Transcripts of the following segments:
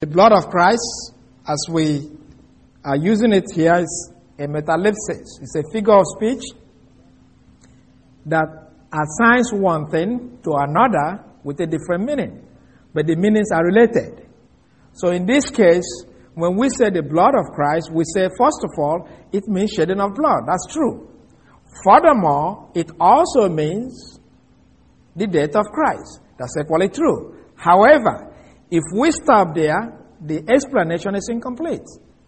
The blood of Christ, as we are using it here, is a metalepsis. It's a figure of speech that assigns one thing to another with a different meaning, but the meanings are related. So in this case, when we say the blood of Christ, we say, first of all, it means shedding of blood. That's true. Furthermore, it also means the death of Christ. That's equally true. However, if we stop there, the explanation is incomplete.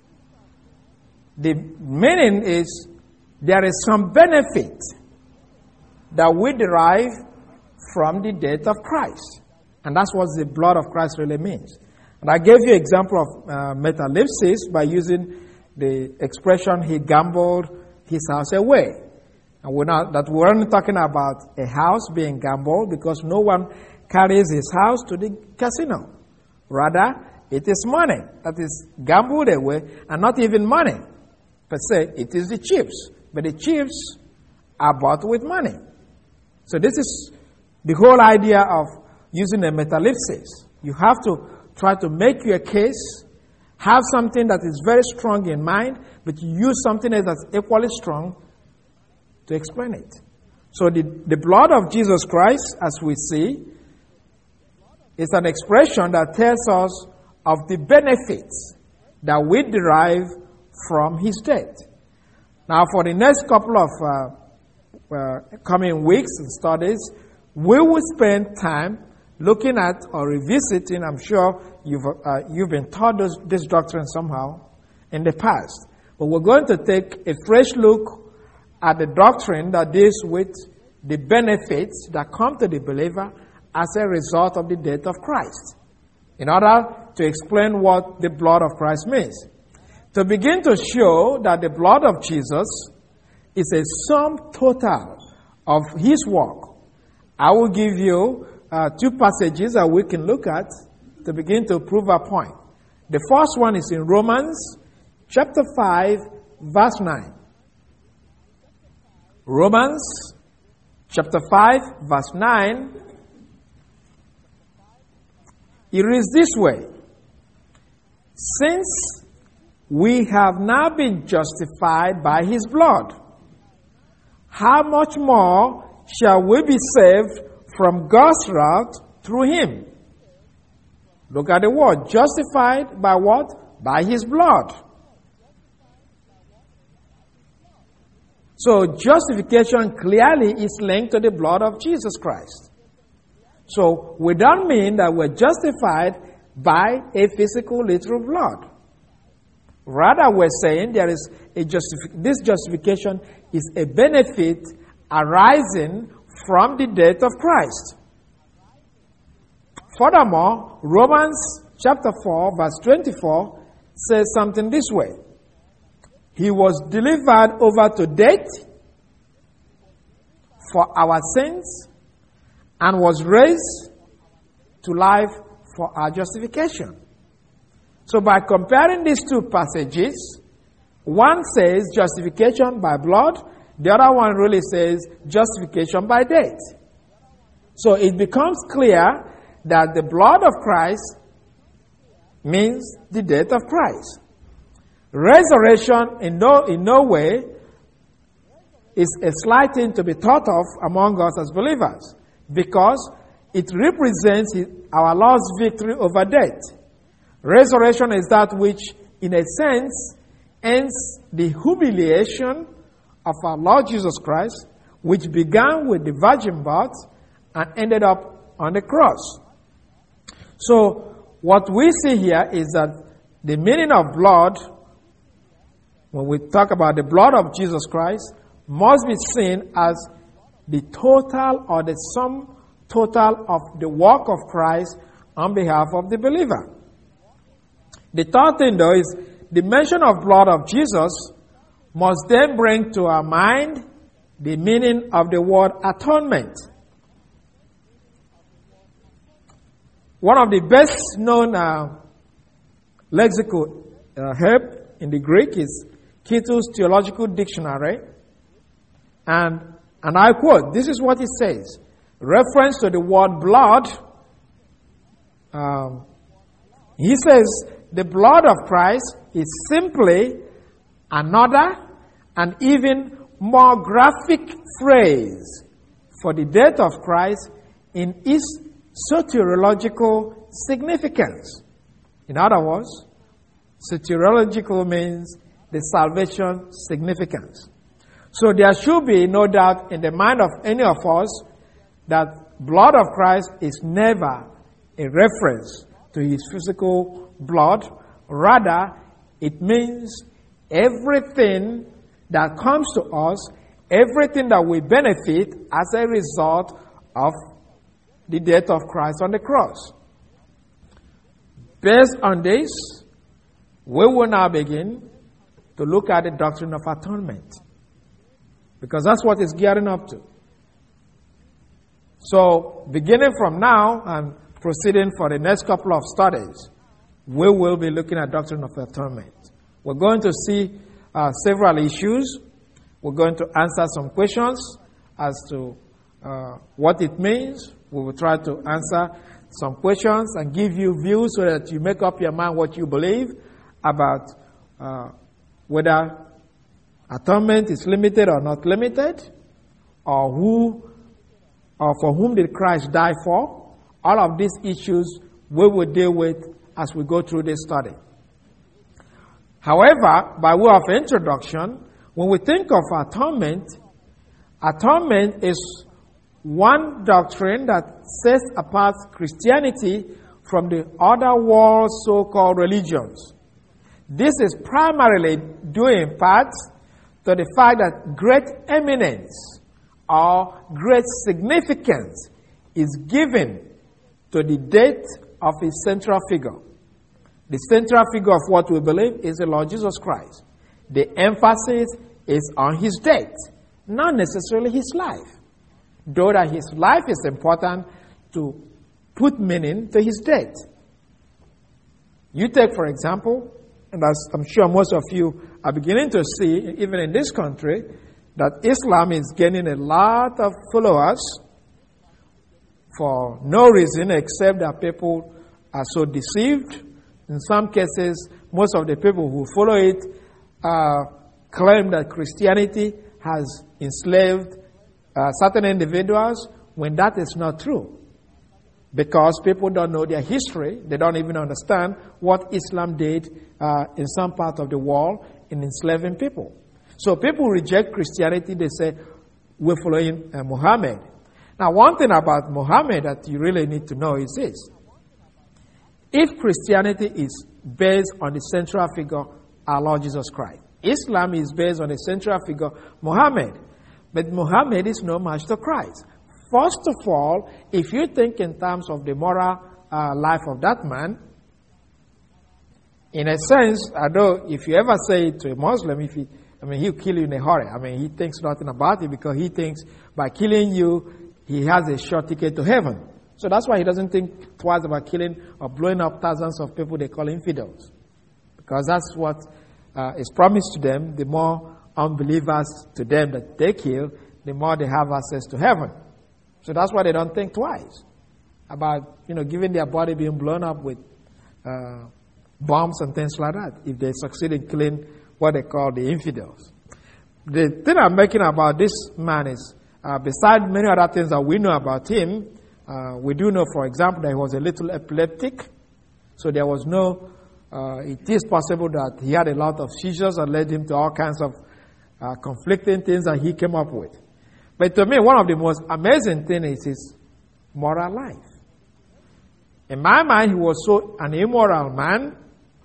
The meaning is there is some benefit that we derive from the death of Christ. And that's what the blood of Christ really means. And I gave you an example of metalepsis by using the expression, he gambled his house away. And we're only talking about a house being gambled because no one carries his house to the casino. Rather, it is money that is gambled away, and not even money per se. It is the chips, but the chips are bought with money. So this is the whole idea of using a metalepsis. You have to try to make your case, have something that is very strong in mind, but you use something else that's equally strong to explain it. So the blood of Jesus Christ, as we see, is an expression that tells us of the benefits that we derive from his death. Now, for the next couple of coming weeks and studies, we will spend time looking at or revisiting. I'm sure you've been taught this doctrine somehow in the past. But we're going to take a fresh look at the doctrine that deals with the benefits that come to the believer as a result of the death of Christ, in order to explain what the blood of Christ means. To begin to show that the blood of Jesus is a sum total of his work, I will give you two passages that we can look at to begin to prove our point. The first one is in Romans chapter 5, verse 9. Romans chapter 5, verse 9. It reads this way: since we have now been justified by his blood, how much more shall we be saved from God's wrath through him? Look at the word, justified by what? By his blood. So justification clearly is linked to the blood of Jesus Christ. So we don't mean that we're justified by a physical, literal blood. Rather, we're saying there is this justification is a benefit arising from the death of Christ. Furthermore, Romans chapter 4, verse 24 says something this way: he was delivered over to death for our sins and was raised to life for our justification. So by comparing these two passages, one says justification by blood, the other one really says justification by death. So it becomes clear that the blood of Christ means the death of Christ. Resurrection in no way is a slight thing to be thought of among us as believers, because it represents our Lord's victory over death. Resurrection is that which, in a sense, ends the humiliation of our Lord Jesus Christ, which began with the virgin birth and ended up on the cross. So, what we see here is that the meaning of blood, when we talk about the blood of Jesus Christ, must be seen as the total or the sum total of the work of Christ on behalf of the believer. The third thing, though, is the mention of blood of Jesus must then bring to our mind the meaning of the word atonement. One of the best known lexical help in the Greek is Keith's Theological Dictionary. And I quote, this is what it says: reference to the word blood He says the blood of Christ is simply another and even more graphic phrase for the death of Christ in its soteriological significance. In other words, soteriological means the salvation significance. So there should be no doubt in the mind of any of us that blood of Christ is never a reference to his physical blood. Rather, it means everything that comes to us, everything that we benefit as a result of the death of Christ on the cross. Based on this, we will now begin to look at the doctrine of atonement, because that's what it's gearing up to. So, beginning from now and proceeding for the next couple of studies, we will be looking at doctrine of atonement. We're going to see several issues. We're going to answer some questions as to what it means. We will try to answer some questions and give you views so that you make up your mind what you believe about whether atonement is limited or not limited, or for whom did Christ die for. All of these issues we will deal with as we go through this study. However, by way of introduction, when we think of atonement, atonement is one doctrine that sets apart Christianity from the other world so-called religions. This is primarily due in part to the fact that great eminence or great significance is given to the death of his central figure. The central figure of what we believe is the Lord Jesus Christ. The emphasis is on his death, not necessarily his life. Though that his life is important to put meaning to his death. You take, for example, and as I'm sure most of you are beginning to see, even in this country, that Islam is gaining a lot of followers for no reason except that people are so deceived. In some cases, most of the people who follow it claim that Christianity has enslaved certain individuals, when that is not true. Because people don't know their history, they don't even understand what Islam did in some part of the world in enslaving people. So people reject Christianity, they say, we're following Muhammad. Now, one thing about Muhammad that you really need to know is this. If Christianity is based on the central figure, our Lord Jesus Christ, Islam is based on the central figure, Muhammad. But Muhammad is no match to Christ. First of all, if you think in terms of the moral life of that man, in a sense, although if you ever say it to a Muslim, he'll kill you in a hurry. He thinks nothing about it because he thinks by killing you, he has a short ticket to heaven. So that's why he doesn't think twice about killing or blowing up thousands of people they call infidels. Because that's what is promised to them. The more unbelievers to them that they kill, the more they have access to heaven. So that's why they don't think twice about, giving their body being blown up with bombs and things like that if they succeed in killing what they call the infidels. The thing I'm making about this man is, besides many other things that we know about him, we do know, for example, that he was a little epileptic. So there was it is possible that he had a lot of seizures that led him to all kinds of conflicting things that he came up with. But to me, one of the most amazing things is his moral life. In my mind, he was so an immoral man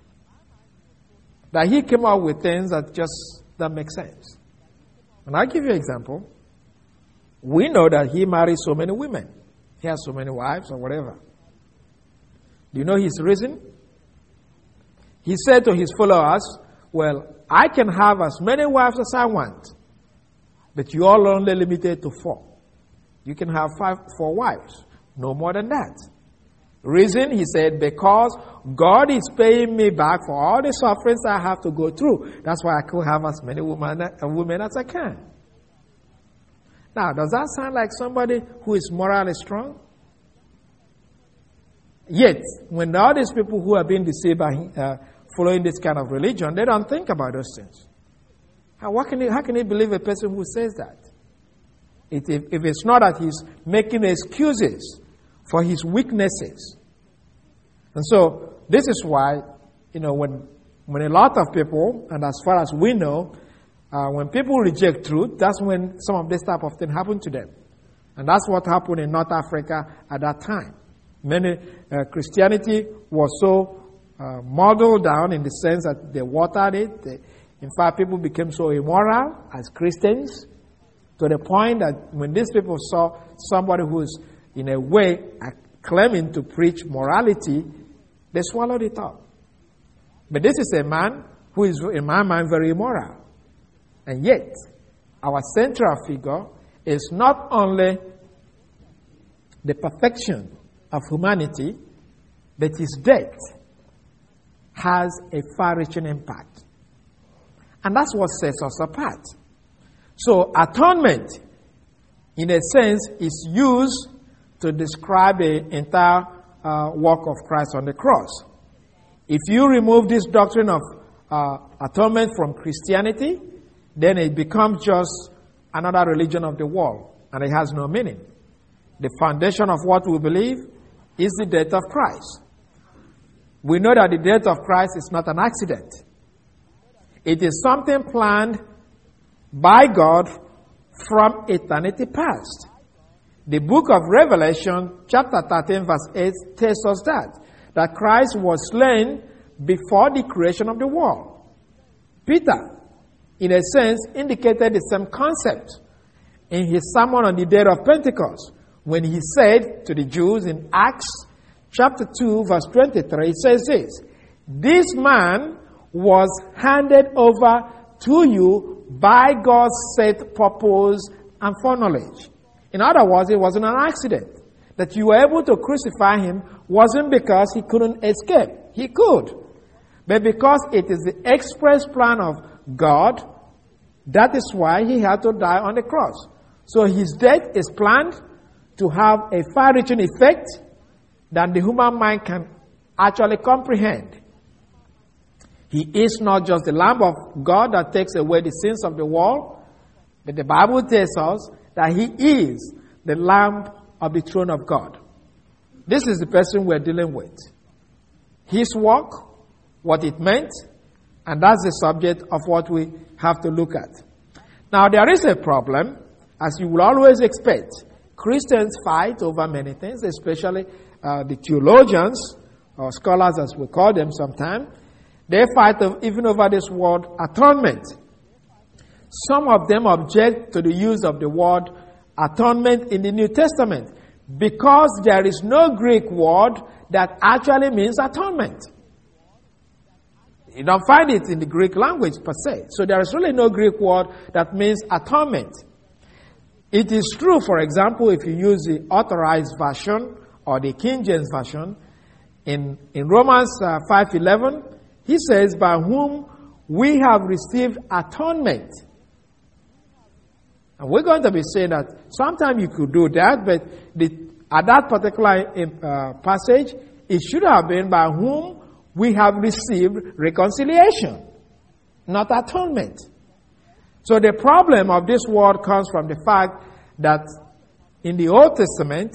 that he came up with things that just don't make sense. And I'll give you an example. We know that he married so many women. He has so many wives or whatever. Do you know his reason? He said to his followers, well, I can have as many wives as I want, but you all only limited to 4. You can have 4 wives, no more than that. Reason, he said, because God is paying me back for all the sufferings I have to go through. That's why I could have as many women as I can. Now, does that sound like somebody who is morally strong? Yet, when all these people who are being deceived by following this kind of religion, they don't think about those things. How can he believe a person who says that? If it's not that he's making excuses for his weaknesses. And so, this is why, when a lot of people, and as far as we know, when people reject truth, that's when some of this type of thing happened to them. And that's what happened in North Africa at that time. Christianity was so modeled down in the sense that they watered it. In fact, people became so immoral as Christians to the point that when these people saw somebody who is, in a way, claiming to preach morality, they swallowed it up. But this is a man who is, in my mind, very immoral. And yet, our central figure is not only the perfection of humanity, but his death has a far-reaching impact. And that's what sets us apart. So, atonement, in a sense, is used to describe the entire work of Christ on the cross. If you remove this doctrine of atonement from Christianity, then it becomes just another religion of the world, and it has no meaning. The foundation of what we believe is the death of Christ. We know that the death of Christ is not an accident. It is something planned by God from eternity past. The book of Revelation, chapter 13, verse 8, tells us that Christ was slain before the creation of the world. Peter, in a sense, indicated the same concept in his sermon on the day of Pentecost, when he said to the Jews in Acts chapter 2, verse 23, it says this: "This man was handed over to you by God's set purpose and foreknowledge." In other words, it wasn't an accident. That you were able to crucify him wasn't because he couldn't escape. He could. But because it is the express plan of God, that is why he had to die on the cross. So his death is planned to have a far-reaching effect than the human mind can actually comprehend. He is not just the Lamb of God that takes away the sins of the world, but the Bible tells us that he is the Lamb of the throne of God. This is the person we're dealing with. His work, what it meant, and that's the subject of what we have to look at. Now, there is a problem, as you will always expect. Christians fight over many things, especially the theologians, or scholars as we call them sometimes. They fight even over this word atonement. Some of them object to the use of the word atonement in the New Testament because there is no Greek word that actually means atonement. You don't find it in the Greek language per se. So there is really no Greek word that means atonement. It is true, for example, if you use the Authorized Version or the King James Version, in Romans 5:11, he says, "By whom we have received atonement." And we're going to be saying that sometimes you could do that, but at that particular passage, it should have been by whom we have received reconciliation, not atonement. So the problem of this word comes from the fact that in the Old Testament,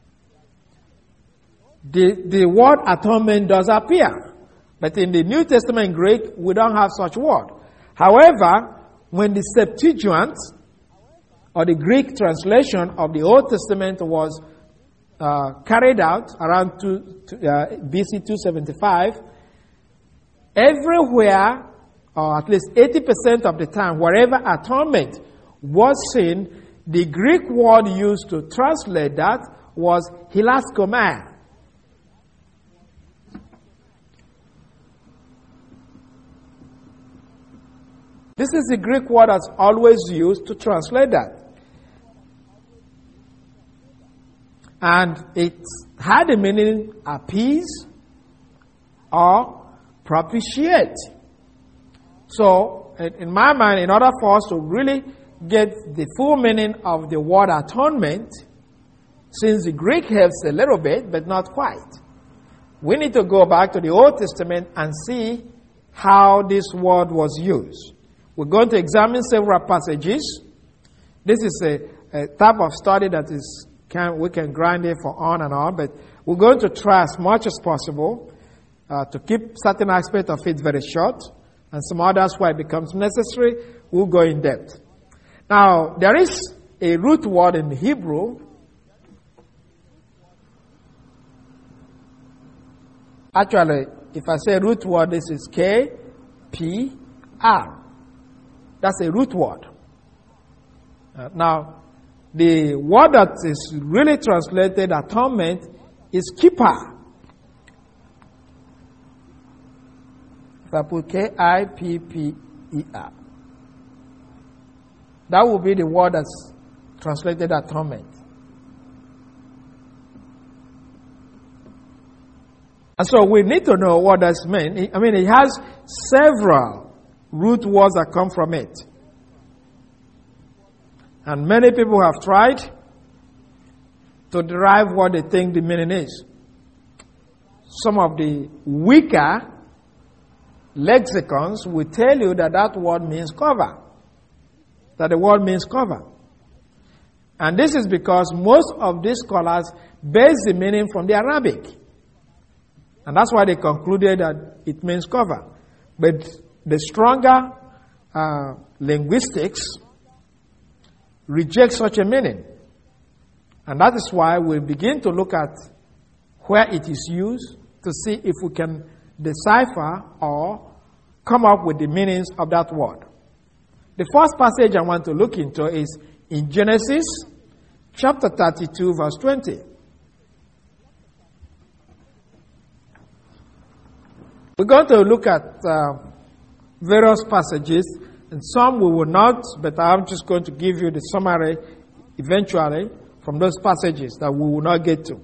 the word atonement does appear. But in the New Testament Greek, we don't have such word. However, when the Septuagint, or the Greek translation of the Old Testament, was carried out around BC 275, everywhere, or at least 80% of the time, wherever atonement was seen, the Greek word used to translate that was hilaskomai. This is the Greek word that's always used to translate that. And it had the meaning appease or propitiate. So, in my mind, in order for us to really get the full meaning of the word atonement, since the Greek helps a little bit, but not quite, we need to go back to the Old Testament and see how this word was used. We're going to examine several passages. This is a type of study that we can grind it for on and on, but we're going to try as much as possible to keep certain aspects of it very short, and some others where it becomes necessary, we'll go in depth. Now, there is a root word in Hebrew. Actually, if I say root word, this is K-P-R. That's a root word. Now, the word that is really translated atonement is keeper. If I put K-I-P-P-E-R, that will be the word that's translated atonement. And so we need to know what that means. I mean, it has several root words that come from it. And many people have tried to derive what they think the meaning is. Some of the weaker lexicons will tell you that that word means cover. That the word means cover. And this is because most of these scholars base the meaning from the Arabic. And that's why they concluded that it means cover. But the stronger linguistics reject such a meaning. And that is why we begin to look at where it is used to see if we can decipher or come up with the meanings of that word. The first passage I want to look into is in Genesis chapter 32 verse 20. We're going to look at various passages, and some we will not, but I'm just going to give you the summary eventually from those passages that we will not get to.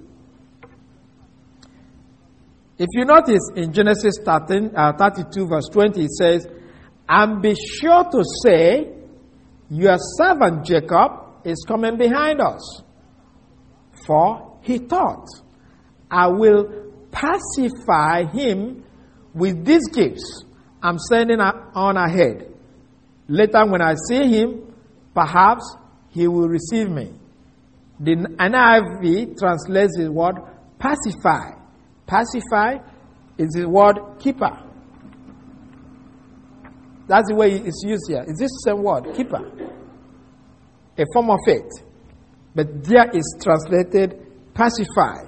If you notice in Genesis 32 verse 20, it says, "And be sure to say, your servant Jacob is coming behind us. For he thought, I will pacify him with these gifts I'm sending on ahead. Later when I see him, perhaps he will receive me." The NIV translates the word pacify. Pacify is the word keeper. That's the way it's used here. It's this same word, keeper. A form of it. But there is translated pacify.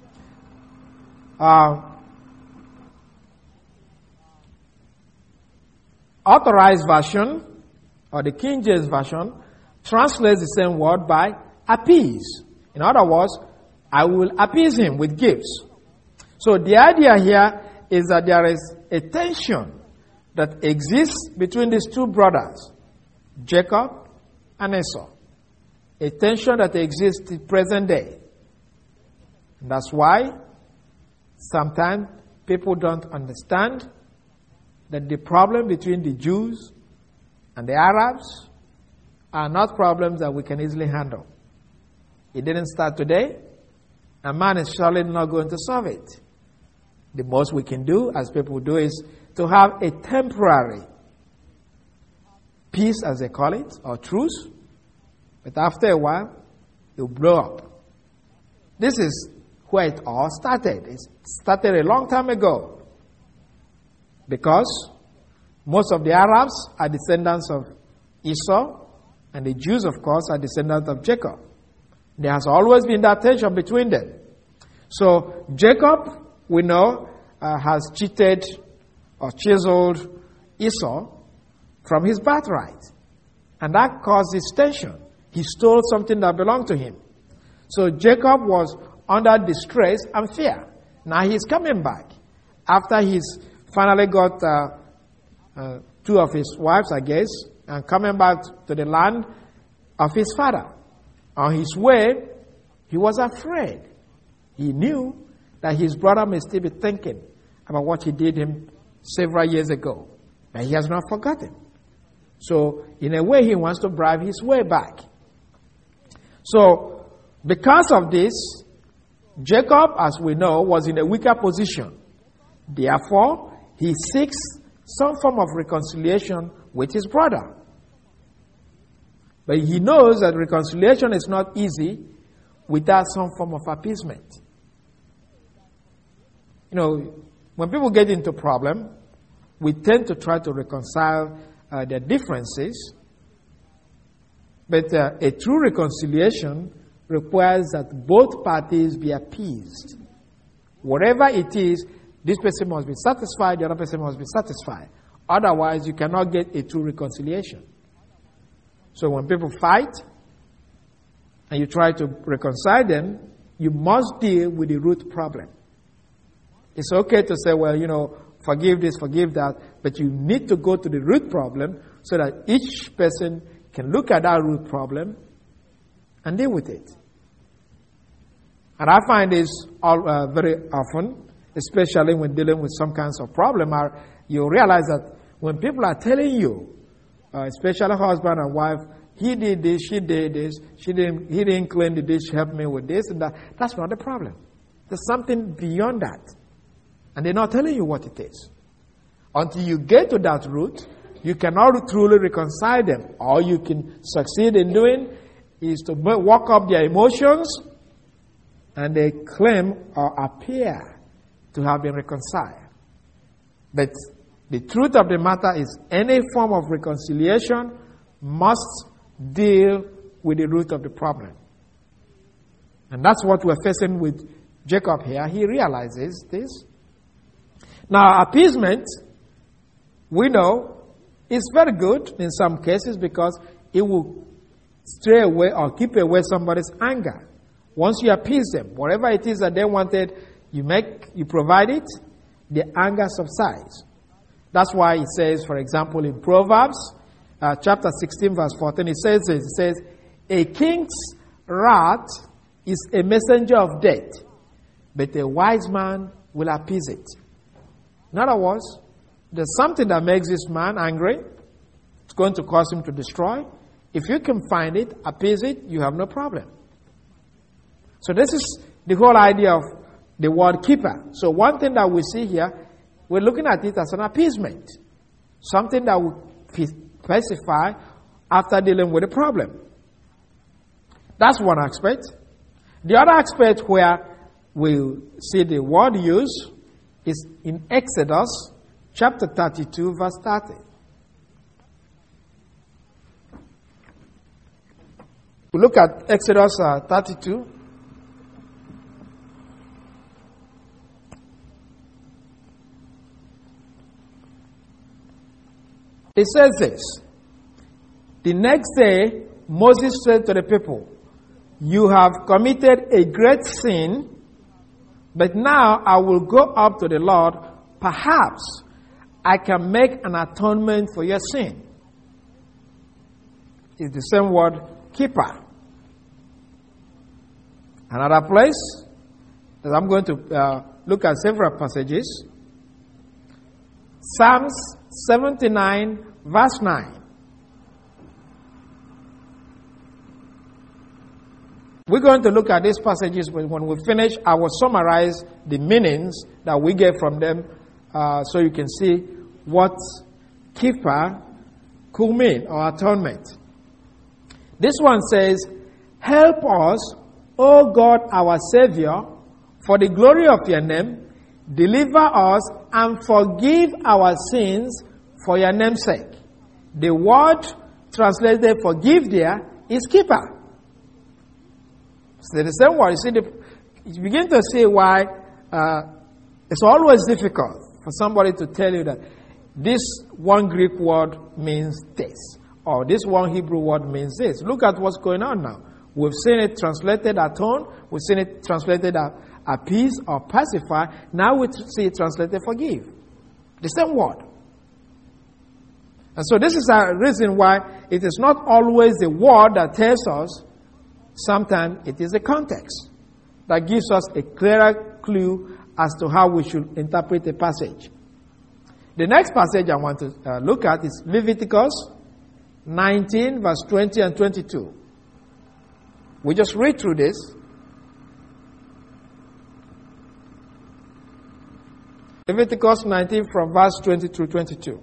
Authorized version, or the King James version, translates the same word by appease. In other words, I will appease him with gifts. So the idea here is that there is a tension that exists between these two brothers, Jacob and Esau. A tension that exists in present day. And that's why sometimes people don't understand that the problem between the Jews and the Arabs are not problems that we can easily handle. It didn't start today, and man is surely not going to solve it. The most we can do, as people do, is to have a temporary peace, as they call it, or truce, but after a while, it will blow up. This is where it all started. It started a long time ago. Because most of the Arabs are descendants of Esau, and the Jews, of course, are descendants of Jacob. There has always been that tension between them. So Jacob, we know, has cheated or chiseled Esau from his birthright. And that caused this tension. He stole something that belonged to him. So Jacob was under distress and fear. Now he's coming back. After he's finally got two of his wives, I guess, and coming back to the land of his father. On his way, he was afraid. He knew that his brother may still be thinking about what he did him several years ago. But he has not forgotten. So, in a way, he wants to bribe his way back. So, because of this, Jacob, as we know, was in a weaker position. Therefore, he seeks some form of reconciliation with his brother. But he knows that reconciliation is not easy without some form of appeasement. You know, when people get into problem, we tend to try to reconcile their differences. But a true reconciliation requires that both parties be appeased. Whatever it is, this person must be satisfied, the other person must be satisfied. Otherwise, you cannot get a true reconciliation. So when people fight and you try to reconcile them, you must deal with the root problem. It's okay to say, well, you know, forgive this, forgive that, but you need to go to the root problem so that each person can look at that root problem and deal with it. And I find this very often, especially when dealing with some kinds of problem, you realize that when people are telling you, especially husband and wife, he did this, she did this, he didn't clean the dish, help me with this and that, that's not the problem. There's something beyond that. And they're not telling you what it is. Until you get to that root, you cannot truly reconcile them. All you can succeed in doing is to walk up their emotions and they claim or appear to have been reconciled. But the truth of the matter is any form of reconciliation must deal with the root of the problem. And that's what we're facing with Jacob here. He realizes this. Now, appeasement, we know, is very good in some cases because it will stray away or keep away somebody's anger. Once you appease them, whatever it is that they wanted, you provide it, the anger subsides. That's why it says, for example, in Proverbs, chapter 16, verse 14, it says, a king's wrath is a messenger of death, but a wise man will appease it. In other words, there's something that makes this man angry. It's going to cause him to destroy. If you can find it, appease it, you have no problem. So this is the whole idea of the word keeper. So one thing that we see here, we're looking at it as an appeasement. Something that will pacify after dealing with a problem. That's one aspect. The other aspect where we see the word used is in Exodus chapter 32, verse 30. We look at Exodus 32. It says this. The next day, Moses said to the people, you have committed a great sin, but now I will go up to the Lord. Perhaps I can make an atonement for your sin. It's the same word, keeper. Another place that I'm going to look at several passages. Psalms 79, verse 9. We're going to look at these passages, but when we finish, I will summarize the meanings that we get from them so you can see what keeper could mean or atonement. This one says, help us, O God our Savior, for the glory of your name, deliver us and forgive our sins for your name's sake. The word translated forgive there is keeper. So the same word. You begin to see why it's always difficult for somebody to tell you that this one Greek word means this, or this one Hebrew word means this. Look at what's going on now. We've seen it translated atone, we've seen it translated appease or pacify. Now we see it translated forgive. The same word. And so this is a reason why it is not always the word that tells us. Sometimes it is the context that gives us a clearer clue as to how we should interpret a passage. The next passage I want to look at is Leviticus 19, verse 20 and 22. We just read through this. Leviticus 19 from verse 20 through 22.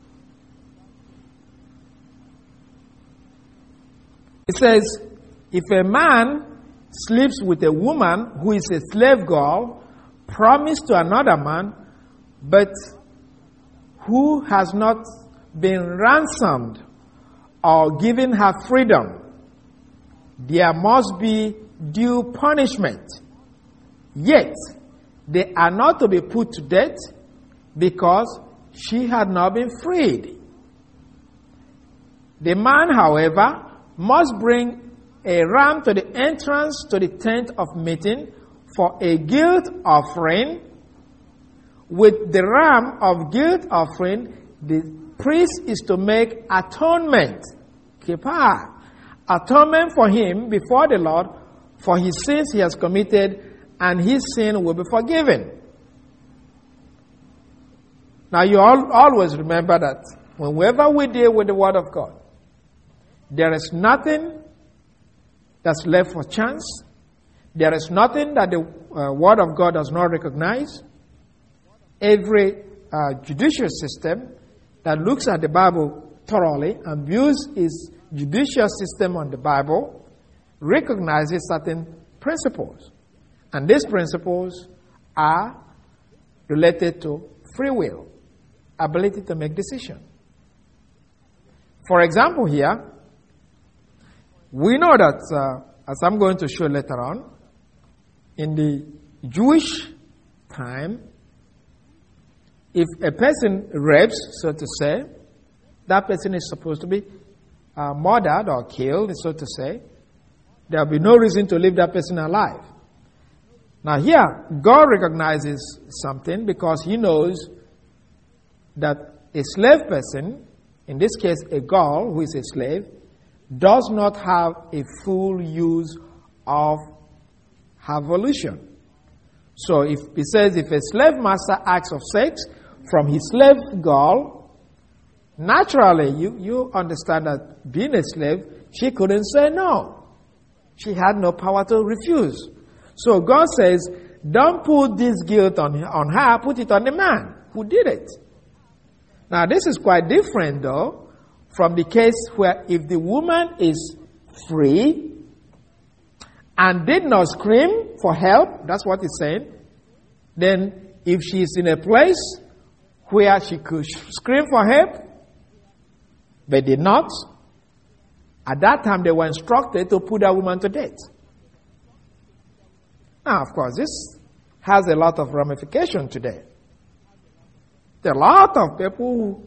It says, if a man sleeps with a woman who is a slave girl, promised to another man, but who has not been ransomed or given her freedom, there must be due punishment. Yet, they are not to be put to death because she had not been freed. The man, however, must bring a ram to the entrance to the tent of meeting for a guilt offering. With the ram of guilt offering, the priest is to make atonement, kippah, atonement for him before the Lord for his sins he has committed, and his sin will be forgiven. Now you always remember that whenever we deal with the Word of God, there is nothing that's left for chance. There is nothing that the Word of God does not recognize. Every judicial system that looks at the Bible thoroughly and views its judicial system on the Bible recognizes certain principles. And these principles are related to free will, ability to make decisions. For example here, we know that, as I'm going to show later on, in the Jewish time, if a person rapes, so to say, that person is supposed to be murdered or killed, so to say. There will be no reason to leave that person alive. Now here, God recognizes something because he knows that a slave person, in this case a girl who is a slave, does not have a full use of her volition. So if he says if a slave master asks of sex from his slave girl, naturally you understand that being a slave, she couldn't say no. She had no power to refuse. So God says, don't put this guilt on her, put it on the man who did it. Now this is quite different though from the case where if the woman is free and did not scream for help, that's what he's saying, then if she is in a place where she could scream for help, but did not, at that time they were instructed to put that woman to death. Now, of course, this has a lot of ramification today. There are a lot of people who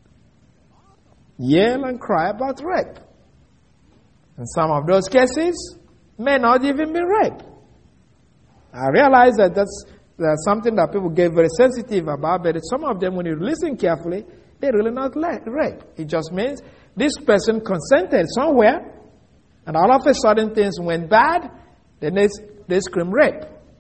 yell and cry about rape. And some of those cases may not even be rape. I realize that that's something that people get very sensitive about, but some of them, when you listen carefully, they're really not rape. It just means this person consented somewhere, and all of a sudden things went bad, then they scream rape.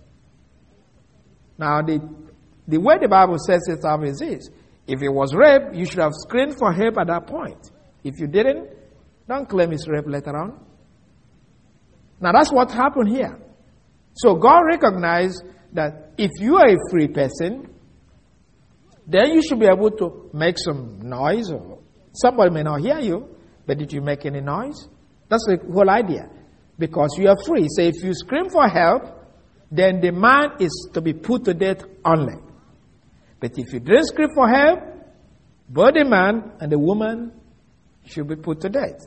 Now, the way the Bible says it is this. If it was rape, you should have screamed for help at that point. If you didn't, don't claim it's rape later on. Now, that's what happened here. So God recognized that if you are a free person, then you should be able to make some noise. Or somebody may not hear you, but did you make any noise? That's the whole idea. Because you are free. So if you scream for help, then the man is to be put to death only. But if you didn't scream for help, both the man and the woman should be put to death.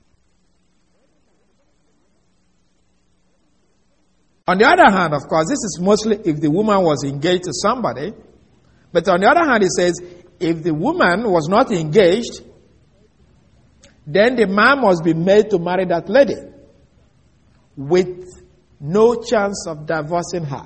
On the other hand, of course, this is mostly if the woman was engaged to somebody. But on the other hand, it says, if the woman was not engaged, then the man must be made to marry that lady with no chance of divorcing her.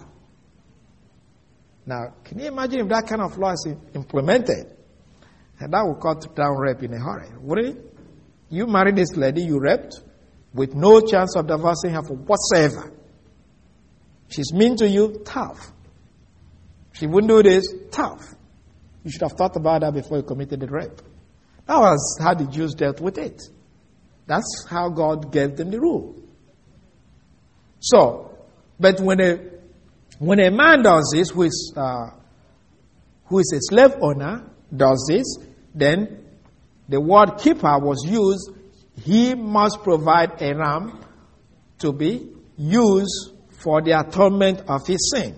Now, can you imagine if that kind of law is implemented? And that would cut down rape in a hurry, wouldn't it? You marry this lady you raped with no chance of divorcing her for whatsoever. She's mean to you, tough. She wouldn't do this, tough. You should have thought about that before you committed the rape. That was how the Jews dealt with it. That's how God gave them the rule. So, but when a man does this, who is who is a slave owner, does this, then the word keeper was used. He must provide a ram to be used for the atonement of his sin.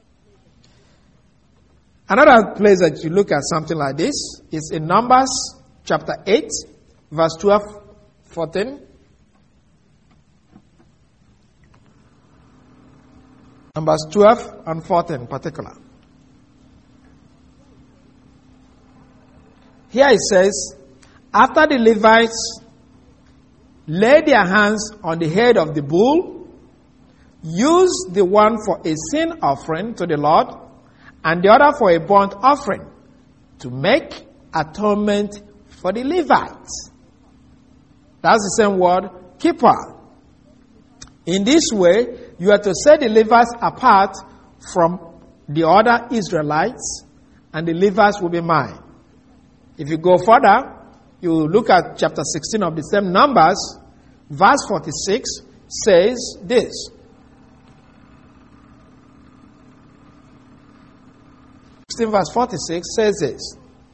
Another place that you look at something like this is in Numbers chapter 8, verse 12, 14. Numbers 12 and 14 in particular. Here it says, after the Levites lay their hands on the head of the bull, use the one for a sin offering to the Lord, and the other for a burnt offering, to make atonement for the Levites. That's the same word, keeper. In this way, you are to set the Levites apart from the other Israelites, and the Levites will be mine. If you go further, you look at chapter 16 of the same Numbers, verse 46 says this. Verse 46 says this.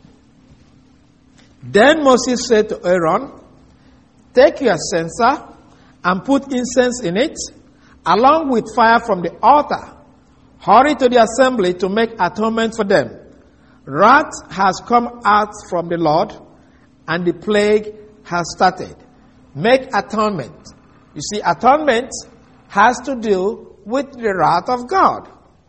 Then Moses said to Aaron, take your censer and put incense in it, along with fire from the altar. Hurry to the assembly to make atonement for them. Wrath has come out from the Lord, and the plague has started. Make atonement. You see, atonement has to do with the wrath of God.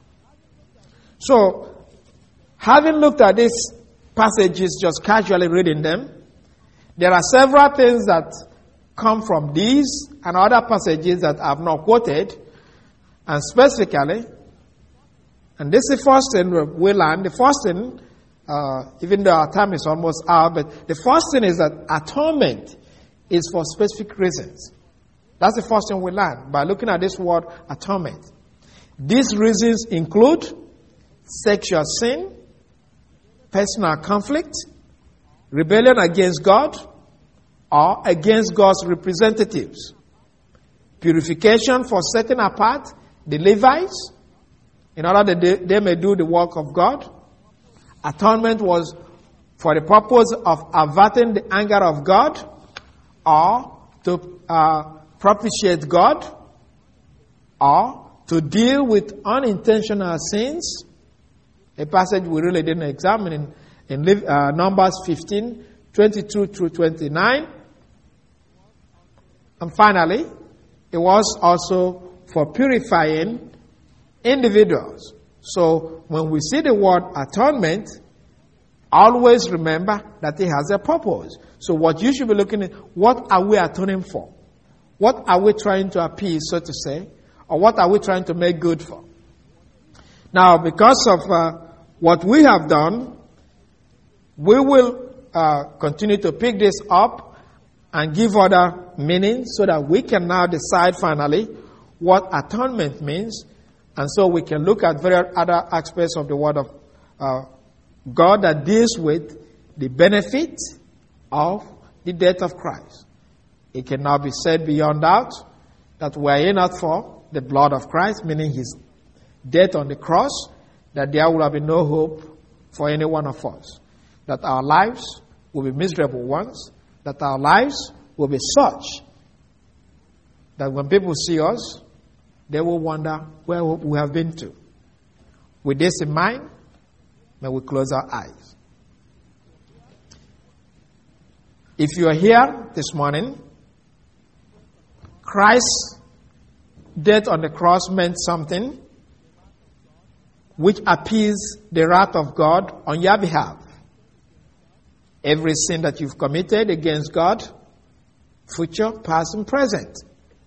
So, having looked at these passages, just casually reading them, there are several things that come from these and other passages that I have not quoted, and specifically, and this is the first thing we learn. The first thing, even though our time is almost out, but the first thing is that atonement is for specific reasons. That's the first thing we learn by looking at this word atonement. These reasons include sexual sin, personal conflict, rebellion against God or against God's representatives, purification for setting apart the Levites in order that they may do the work of God. Atonement was for the purpose of averting the anger of God or to propitiate God or to deal with unintentional sins. A passage we really didn't examine in Numbers 15, 22 through 29. And finally, it was also for purifying individuals. So when we see the word atonement, always remember that it has a purpose. So what you should be looking at, what are we atoning for? What are we trying to appease, so to say? Or what are we trying to make good for? Now, because of what we have done, we will continue to pick this up and give other meanings so that we can now decide finally what atonement means. And so we can look at various other aspects of the Word of God that deals with the benefit of the death of Christ. It can now be said beyond doubt that we are in it for the blood of Christ, meaning His death on the cross, that there will be no hope for any one of us. That our lives will be miserable ones. That our lives will be such that when people see us, they will wonder where we have been to. With this in mind, may we close our eyes. If you are here this morning, Christ's death on the cross meant something which appeased the wrath of God on your behalf. Every sin that you've committed against God, future, past, and present,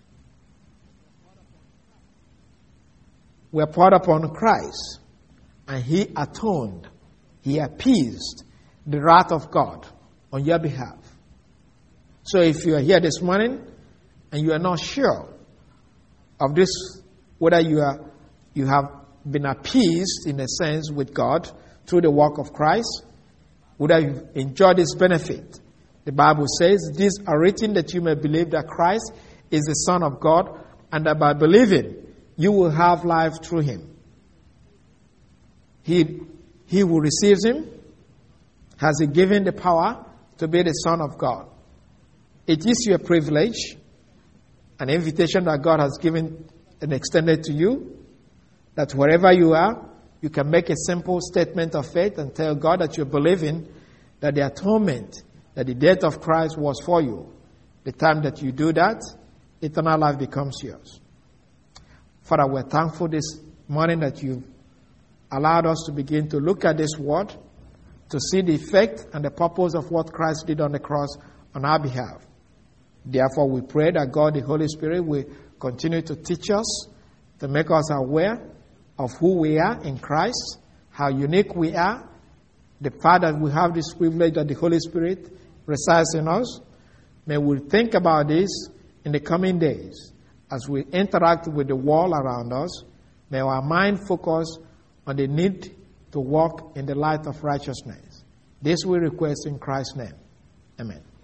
were poured upon Christ, and He atoned, He appeased the wrath of God on your behalf. So if you are here this morning and you are not sure of this, whether you have been appeased in a sense with God through the work of Christ, whether you enjoy this benefit, the Bible says, "These are written that you may believe that Christ is the Son of God, and that by believing you will have life through Him." He he who receives him has he given the power to be the Son of God. It is your privilege, an invitation that God has given and extended to you, that wherever you are, you can make a simple statement of faith and tell God that you believe in, that the atonement, that the death of Christ was for you. The time that you do that, eternal life becomes yours. Father, we're thankful this morning that you've allowed us to begin to look at this word, to see the effect and the purpose of what Christ did on the cross on our behalf. Therefore, we pray that God, the Holy Spirit, will continue to teach us, to make us aware of who we are in Christ, how unique we are, the fact that we have this privilege that the Holy Spirit resides in us. May we think about this in the coming days as we interact with the world around us. May our mind focus on the need to walk in the light of righteousness. This we request in Christ's name. Amen.